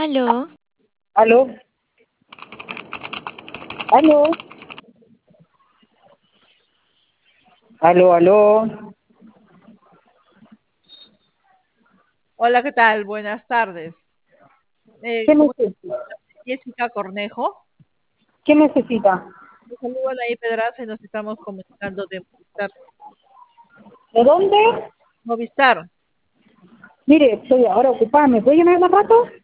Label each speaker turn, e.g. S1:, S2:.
S1: Aló,
S2: Aló, aló, aló.
S3: Hola, ¿qué tal? Buenas tardes.
S2: ¿Qué
S3: ¿Cómo
S2: necesita?
S3: estás? Jessica Cornejo.
S2: ¿Qué necesita?
S3: Te saluda ahí Pedraza y nos estamos comunicando de Movistar.
S2: ¿De dónde?
S3: Movistar.
S2: Mire, estoy ahora ocupada. ¿Me puede llamar más rato?